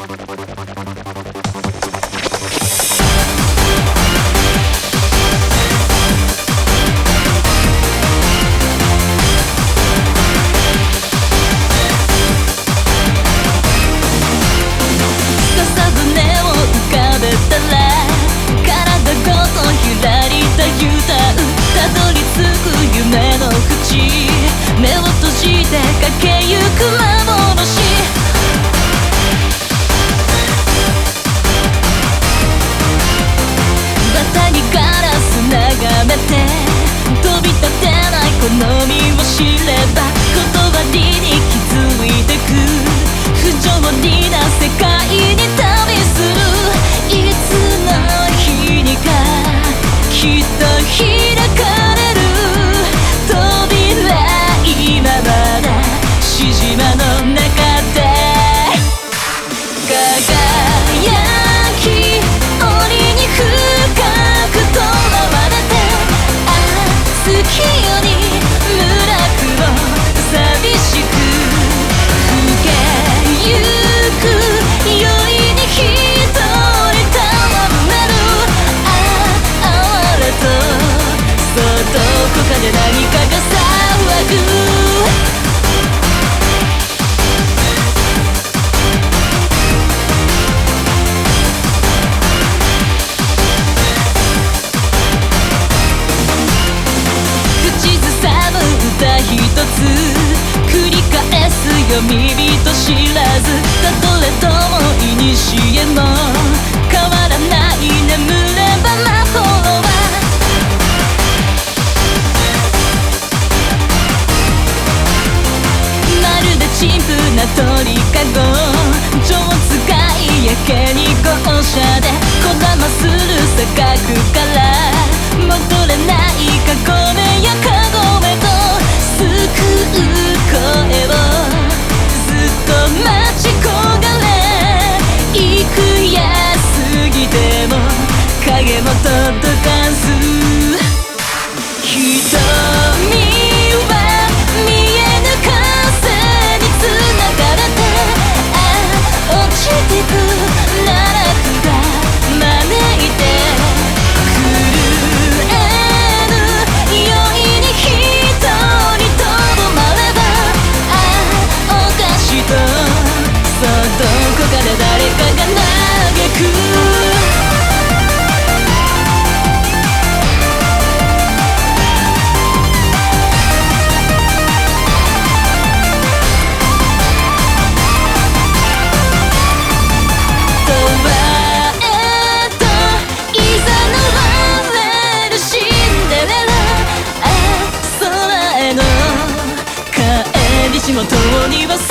目を閉じて駆けゆく幻、バタにガラス眺めて飛び立てない好みを知れば断りに気づいてく不条理な世界に旅するいつの日にかきっと開かれる今まだしじまの中で輝き檻に深くとらわれて月夜に村くを寂しくふけゆく酔いに一人戯れる哀れとそうどこかで何かが騒ぐ繰り返すよ耳と知らずたとえども古も変わらない眠れば魔法はまるで陳腐な鳥かご蝶使いやけに豪奢でこだまする錯覚から戻れないかごめやかごめと救う声をずっと待ち焦がれ幾夜過ぎても影も届かず瞳は見えぬ風に繋がれて落ちてく奈落が招いて震えぬ酔いに一人とどまればおかしとそうどこかで誰かが嘆くもとに忘